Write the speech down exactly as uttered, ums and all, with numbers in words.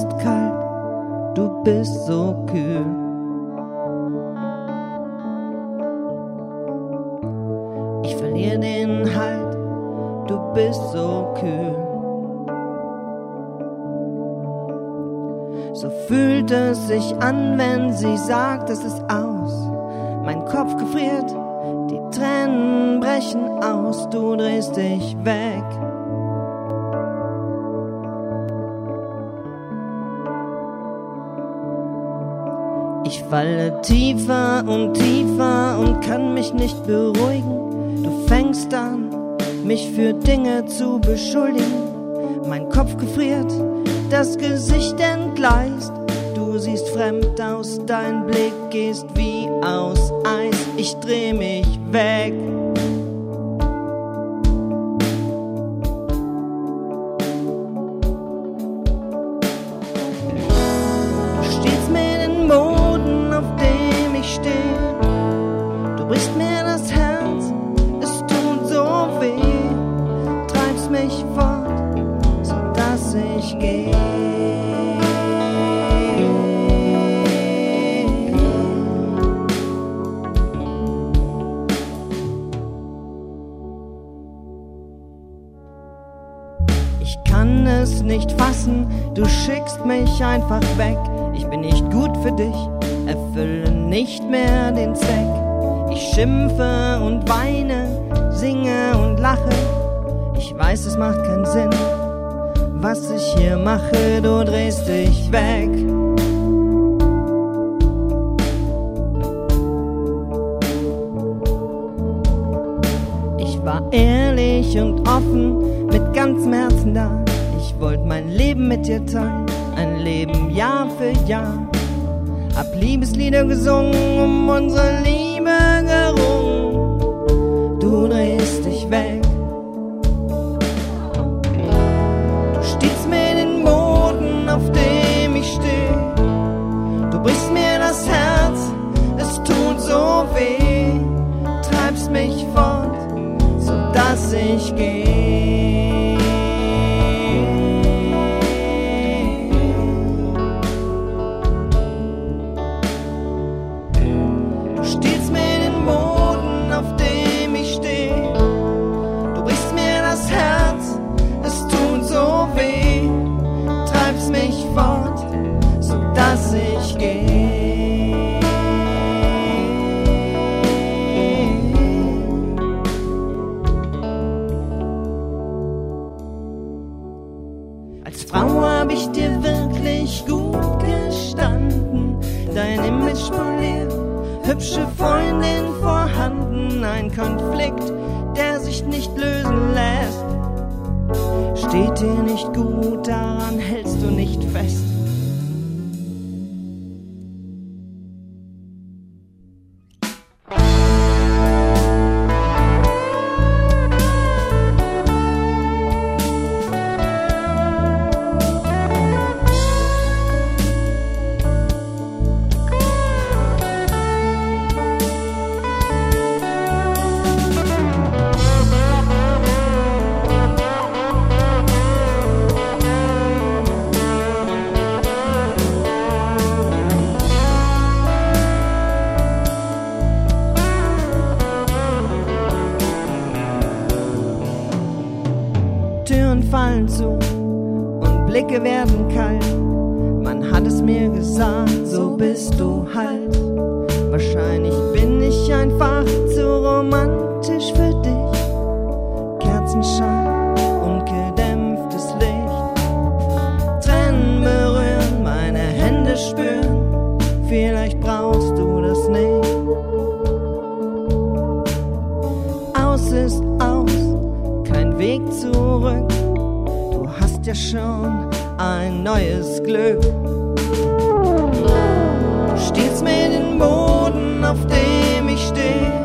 bist kalt, du bist so kühl. Ich verliere den Halt, du bist so kühl. So fühlt es sich an, wenn sie sagt, es ist aus. Mein Kopf gefriert, die Tränen brechen aus, du drehst dich weg. Ich falle tiefer und tiefer und kann mich nicht beruhigen. Du fängst an, mich für Dinge zu beschuldigen. Mein Kopf gefriert, das Gesicht entgleist. Du siehst fremd aus, dein Blick ist wie aus Eis. Ich dreh mich weg. Du stiehlst mir den Boden, auf dem ich stehe. Du brichst mir das Herz, es tut so weh. Treibst mich fort, sodass ich gehe. Ich kann es nicht fassen, du schickst mich einfach weg. Ich bin nicht gut für dich, erfülle nicht mehr den Zweck. Ich schimpfe und weine, singe und lache. Ich weiß, es macht keinen Sinn, was ich hier mache, du drehst dich weg. Ich war ehrlich und offen, mit ganzem Herzen da. Ich wollte mein Leben mit dir teilen, ein Leben Jahr für Jahr. Hab Liebeslieder gesungen, um unsere Liebe gerungen. Du drehst dich weg. Du stiehlst mir den Boden, auf dem ich stehe. Du brichst mir das Herz, es tut so weh. Treibst mich fort, sodass ich gehe. Du stiehlst mir den Boden, auf dem ich stehe. Du brichst mir das Herz, es tut so weh. Treibst mich fort, sodass ich gehe. Als Frau hab ich dir wirklich gut gestanden, dein Image poliert, hübsche Freundin vorhanden, ein Konflikt, der sich nicht lösen lässt. Steht dir nicht gut, daran hältst du nicht fest. Türen fallen zu und Blicke werden kalt. Man hat es mir gesagt, so bist du halt. Wahrscheinlich bin ich einfach zu romantisch für dich. Kerzenschein und gedämpftes Licht. Tränen berühren, meine Hände spüren. Vielleicht brauchst du das nicht. Aus ist aus, kein Weg zurück. Du hast ja schon ein neues Glück. Du stiehlst mir den Boden, auf dem ich stehe.